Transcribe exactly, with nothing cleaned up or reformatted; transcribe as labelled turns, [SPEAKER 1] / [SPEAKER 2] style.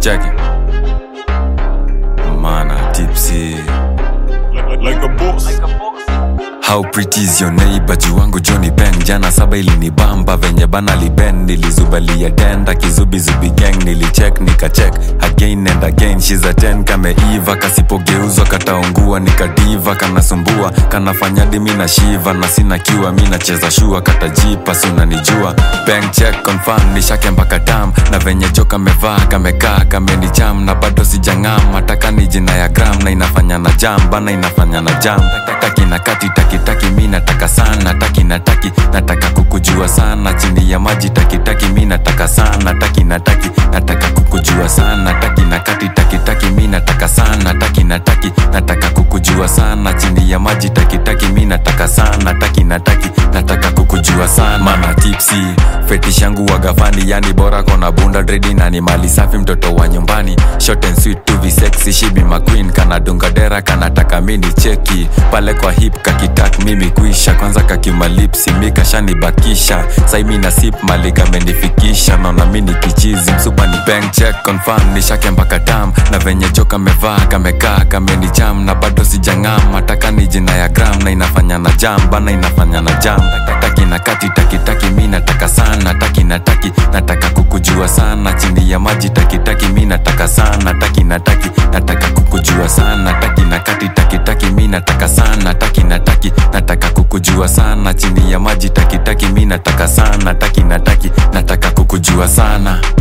[SPEAKER 1] checking. Mana tipsy
[SPEAKER 2] like, like a boss.
[SPEAKER 1] How pretty is your neighbor? Juwangu Johnny Ben. Jana saba ilinibamba venye bana liben. Nilizubalia denda kizubi zubi gang. Nilicheck nika check again and again. She's a ten kameiva. Kasipogeuzwa kataungua. Nikadiva kanasumbua. Kanafanya di mina shiva. Na sina kiwa mina cheza shua. Katajipa suna nijua. Bank check confirm nishake mpaka tam. Na venye joka mevaa kamekaa kameni jam. Na bado sijangam. Mataka ni jina ya gram. Na inafanya na jam. Bana inafanya na jam. Taki na kati taki taki mi nataka sana taki nataki nataka kukujua sana chini ya maji taki taki mi nataka sana taki nataki nataka kukujua sana taki na kati taki taki mi nataka sana taki nataki nataka kukujua sana chini ya maji taki taki mi nataka sana taki nataki nataka kukujua sana. Mana tipsy fetish yangu wagafani yani bora kona bunda dready na ni mali safi mtoto wa nyumbani short and sweet to be sexy she be my queen kana dunga dera kana taka mini cheki pale kwa hip kakitak mimi kuisha kwanza kakimalipsi mika shani bakisha sai mina sip malika menifikisha naona mini kichizi msupa ni bank check confirm nishake mpaka tam na venye joka mevaa kamekaa kameni jam na bado sijangam mataka ni jina ya gram na inafanya na jam bana inafanya na jam taki na kati taki taki mi nataka sana taki na taki nataka kukujua sana chini ya maji taki taki mi nataka sana taki na taki nataka kukujua sana taki na kati taki taki mi nataka sana taki na taki nataka kukujua sana chini ya maji taki taki mi nataka sana taki na taki nataka kukujua sana.